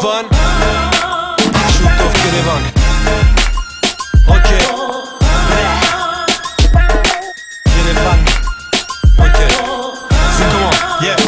Երևան Շուտով կերևանք Okay Երևան Okay C'est comment Yeah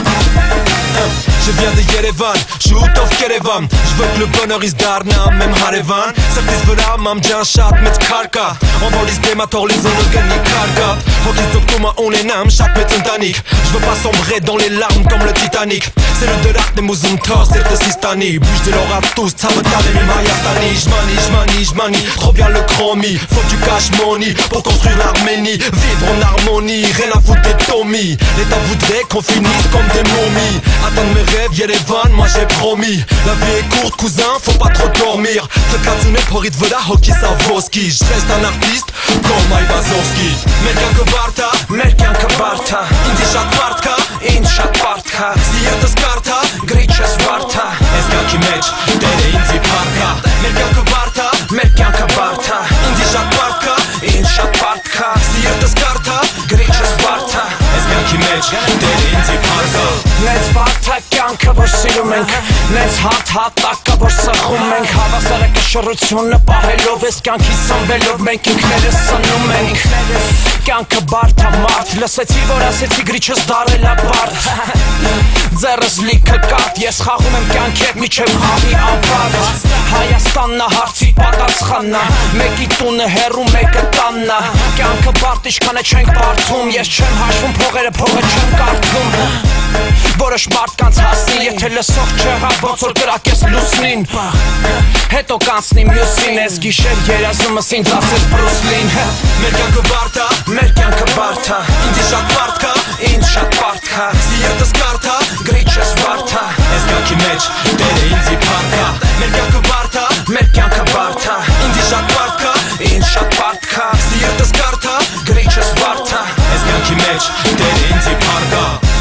Je viens de Yerevan, շուտով Կերևան Je veux que le bonheur is դառնա մեմ հարևան Սրտիս վրա մամջան շատ մեծ քար կա Անվորից դեմա թող լիզոնը գնի քարգա Հոգիս ձգտումը ունենամ շատ մեծ ընտանիք Je veux pas sombrer dans les larmes comme le Titanic C'est le դրախտ եմ ուզում թող սիրտս իստանի Bouge de l'or à tous, ցավը տալեմ իմ Հայաստանի J'manie, trop bien le chromie Faut que tu caches money pour construire l'Arménie Vivre en harmonie, rien à foutre des Tommy L'État voudrait qu'on finisse comme des momies Attendre mes rêves, Yerevan, moi j'ai promis La vie est courte cousin, faut pas trop dormir Թքածուն է փողից վրա հոգիս avoski Je reste un artiste comme Այվազովսկի Մեր կյանքը բարդ է, մեր կյանքը բարդ է Ինձ շատ բարդ կա, ինձ շատ բարդ կա Սիրտս կարդ է, գրիչ ես վարդ է Այս կյանքի մեջ տերը ինձի փառք է Մեր կյանքը բարդ է, մեր կյանքը բարդ է Ինձ շատ բարդ կա, ինձ շատ բարդ կա Սիրտս կարդ է, գրիչ ես վարդ է Այս կյանքի մեջ տերը ինձի փառք է Մեծ բարդ է կյանքը որ սիրում ենք Մեծ հատակը որ սխում ենք Հավասարը կշռությունը պահելով Ես կյանքի սնվելով մենք ինքներս սնում ենք Կյանքը բարդ է մարդ Լսեցի որ ասեցի գրիչս դարել է բարդ Ձեռս լիքը կատ Ես խաղում եմ կյանքի հետ միջև խաղի անվարդ Հայաստանն է հարցի պատասխանն է Մեկի տունը հեռու մեկը տանն է Կյանքը բարդ ինչքան է չենք բարդում Ես չեմ հաշվում փողերը փողը չեմ կարդում Որոշ մարդկանց հասնի Եթե լսող չեղա ոնց որ կրակես լուսնին Հետո կանցնի մյուսին Ես գիշեր երազումս ինձ ասես Բրուսլին Մեր կյանքը բարդ է, մեր կյանքը բարդ է Ինձ շատ բարդ կա, ինձ շատ բարդ կա Սիրտս կարդ է, գրիչ ես վարդ է Այս կյանքի մեջ տերը ինձի փառք է Մեր կյանքը բարդ է, մեր կյանքը բարդ է Ինձ շատ բարդ կա, ինձ շատ բարդ կա Սիրտս կարդ է, գրիչ ես վարդ է Այս կյանքի մեջ տերը ինձի փառք է